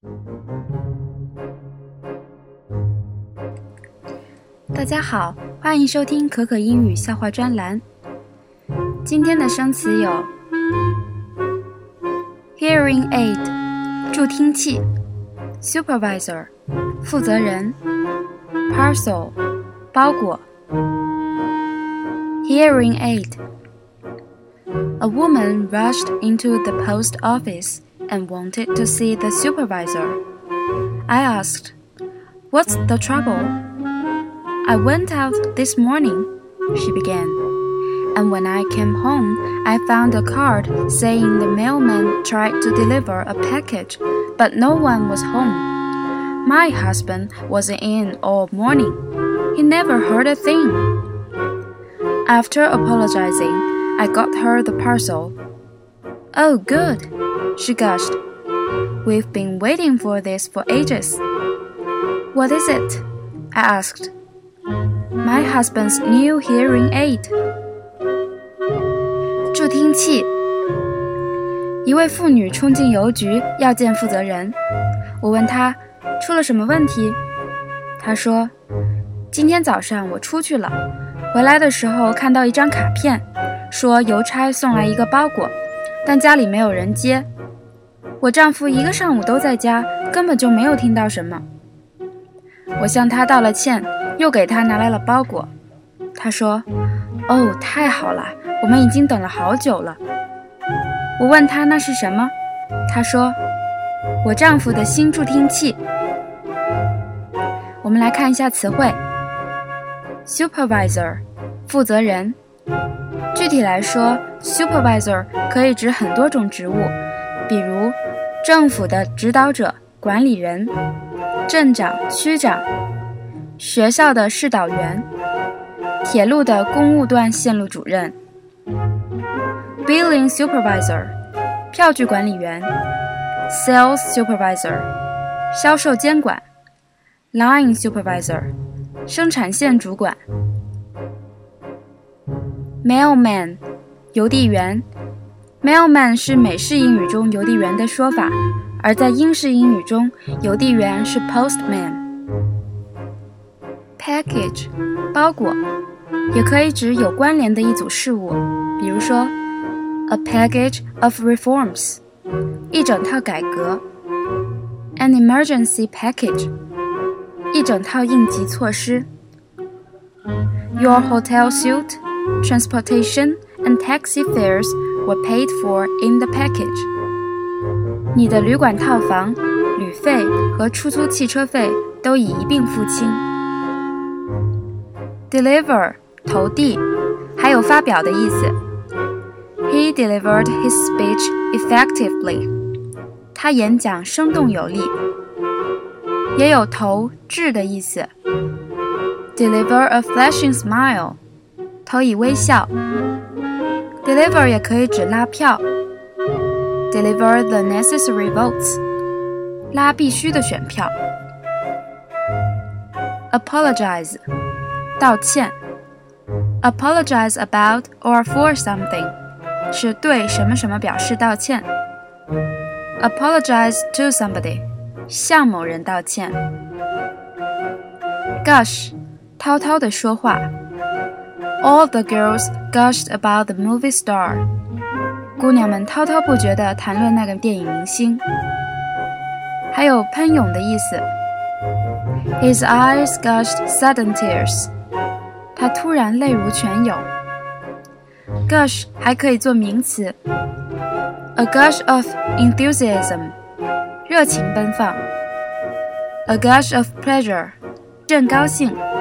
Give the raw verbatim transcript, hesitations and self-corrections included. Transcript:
大家好，欢迎收听可可英语笑话专栏。今天的生词有 hearing aid 助听器， supervisor 负责人， parcel 包裹。 Hearing aid. A woman rushed into the post office and wanted to see the supervisor. I asked, "What's the trouble?" "I went out this morning," she began, "and when I came home, I found a card saying the mailman tried to deliver a package, but no one was home. My husband wasn't in all morning. He never heard a thing."After apologizing, I got her the parcel. "Oh, good," she gushed. "We've been waiting for this for ages." "What is it?" I asked. "My husband's new hearing aid." 助听器。一位妇女冲进邮局要见负责人。我问她出了什么问题。她说，今天早上我出去了，回来的时候看到一张卡片，说邮差送来一个包裹，但家里没有人接。我丈夫一个上午都在家，根本就没有听到什么。我向他道了歉，又给他拿来了包裹。他说，哦，太好了，我们已经等了好久了。我问他那是什么，他说，我丈夫的新助听器。我们来看一下词汇。Supervisor 负责人，具体来说 Supervisor 可以指很多种职务，比如政府的指导者、管理人，镇长、区长，学校的示导员，铁路的公务段线路主任。Billing Supervisor 票据管理员， Sales Supervisor 销售监管， Line Supervisor生产线主管。 Mailman 邮递员， Mailman 是美式英语中邮递员的说法，而在英式英语中邮递员是 Postman。 Package 包裹，也可以指有关联的一组事物，比如说 A package of reforms 一整套改革， An emergency package一整套应急措施。 Your hotel suite, transportation, and taxi fares were paid for in the package. 你的旅馆套房、旅费和出租汽车费都已一并付清。Deliver 投递，还有发表的意思。He delivered his speech effectively. 他演讲生动有力。也有投掷的意思。Deliver a flashing smile 投以微笑。Deliver 也可以指拉票。Deliver the necessary votes 拉必须的选票。Apologize 道歉。Apologize about or for something 是对什么什么表示道歉。Apologize to somebody向某人道歉。Gush 滔滔地说话。All the girls gushed about the movie star 姑娘们滔滔不绝地谈论那个电影明星。还有喷涌的意思。His eyes gushed sudden tears 他突然泪如泉涌。Gush 还可以做名词。A gush of enthusiasm热情奔放。A gush of pleasure 正高兴。